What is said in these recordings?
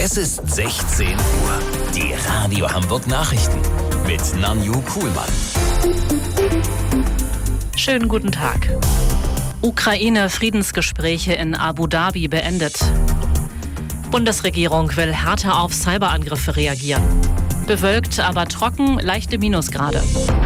Es ist 16 Uhr. Die Radio Hamburg Nachrichten mit Nanju Kuhlmann. Schönen guten Tag. Ukraine-Friedensgespräche in Abu Dhabi beendet. Bundesregierung will härter auf Cyberangriffe reagieren. Bewölkt, aber trocken, leichte Minusgrade.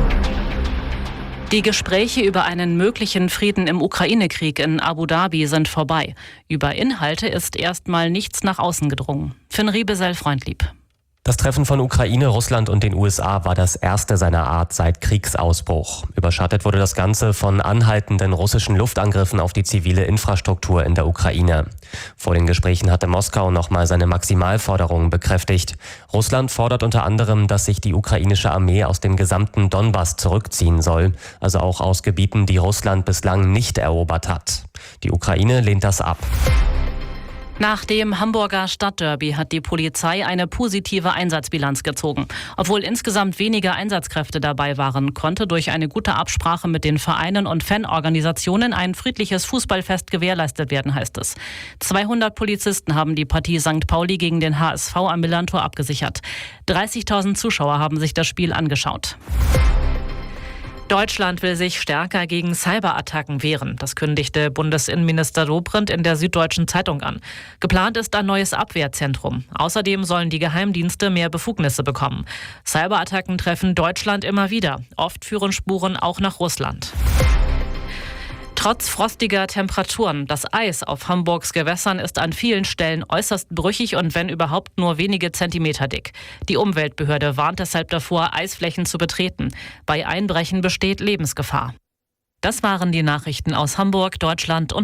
Die Gespräche über einen möglichen Frieden im Ukraine-Krieg in Abu Dhabi sind vorbei. Über Inhalte ist erstmal nichts nach außen gedrungen. Finn Riebesell-Freundlieb. Das Treffen von Ukraine, Russland und den USA war das erste seiner Art seit Kriegsausbruch. Überschattet wurde das Ganze von anhaltenden russischen Luftangriffen auf die zivile Infrastruktur in der Ukraine. Vor den Gesprächen hatte Moskau nochmal seine Maximalforderungen bekräftigt. Russland fordert unter anderem, dass sich die ukrainische Armee aus dem gesamten Donbass zurückziehen soll, also auch aus Gebieten, die Russland bislang nicht erobert hat. Die Ukraine lehnt das ab. Nach dem Hamburger Stadtderby hat die Polizei eine positive Einsatzbilanz gezogen. Obwohl insgesamt weniger Einsatzkräfte dabei waren, konnte durch eine gute Absprache mit den Vereinen und Fanorganisationen ein friedliches Fußballfest gewährleistet werden, heißt es. 200 Polizisten haben die Partie St. Pauli gegen den HSV am Millantor abgesichert. 30.000 Zuschauer haben sich das Spiel angeschaut. Deutschland will sich stärker gegen Cyberattacken wehren. Das kündigte Bundesinnenminister Dobrindt in der Süddeutschen Zeitung an. Geplant ist ein neues Abwehrzentrum. Außerdem sollen die Geheimdienste mehr Befugnisse bekommen. Cyberattacken treffen Deutschland immer wieder. Oft führen Spuren auch nach Russland. Trotz frostiger Temperaturen, das Eis auf Hamburgs Gewässern ist an vielen Stellen äußerst brüchig und wenn überhaupt nur wenige Zentimeter dick. Die Umweltbehörde warnt deshalb davor, Eisflächen zu betreten. Bei Einbrechen besteht Lebensgefahr. Das waren die Nachrichten aus Hamburg, Deutschland und